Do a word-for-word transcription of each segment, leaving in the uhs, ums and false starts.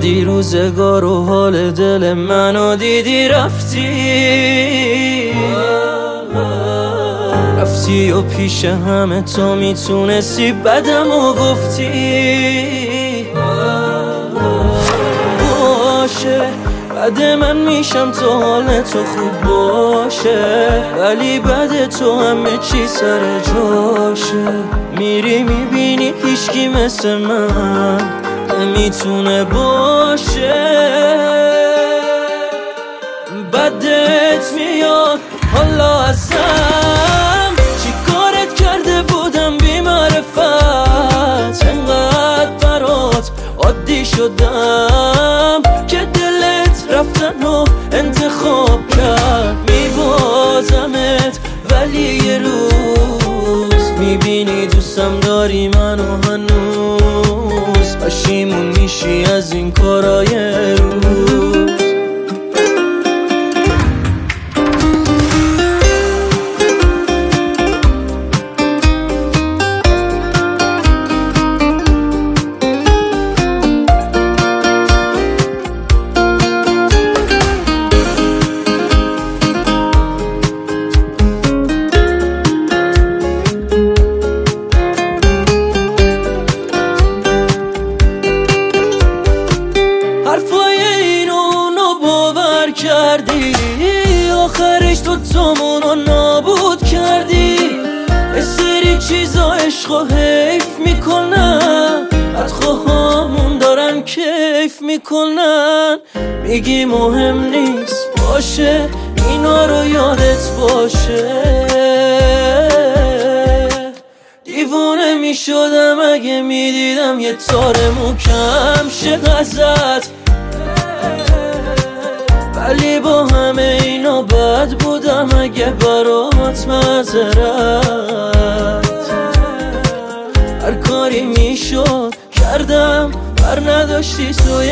اومدی روزگار و حال دل منو دیدی رفتی رفتی و پیش همه تو میتونستی بدم و گفتی باشه بعد من میشم تو حال تو خوب باشه، ولی بعد تو همه چی سر جاشه. میری میبینی هیچکی مثل من نمیتونه باشه. بدت میاد حالا ازم چی کارت کرده بودم بی معرفت، انقدر برات عادی شدم که دلت رفتن و انتخاب کرد. میبازمت ولی یه روز میبینی دوستم داری منو هنوز، پشیمون میشی از این کارای روز. حرفای اینو اونو باور کردی، آخرش تو تامونو نابود کردی. یه سری چیزا عشقو حیف میکنن، بدخواهامون دارن کیف میکنن. میگی مهم نیست باشه، اینا رو یادت باشه. دیوونه میشدم اگه میدیدم یه تار موکم شه ازت، ولی با همه اینا بد بودم اگه برات معذرت. هر کاری میشد کردم بر نداشتی سوی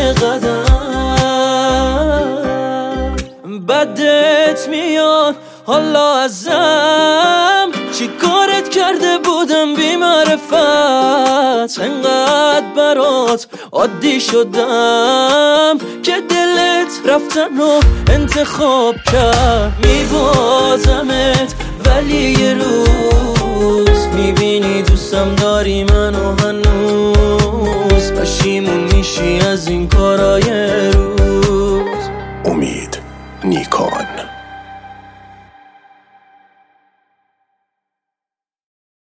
قدم. بدت میاد حالا ازم چی کارت کرده بودم بی معرفت، انقدر برات عادی شدم که دلت رفتن و انتخاب کرد. میبازمت ولی یه روز میبینی دوستم داری منو هنوز، پشیمون میشی از این کار.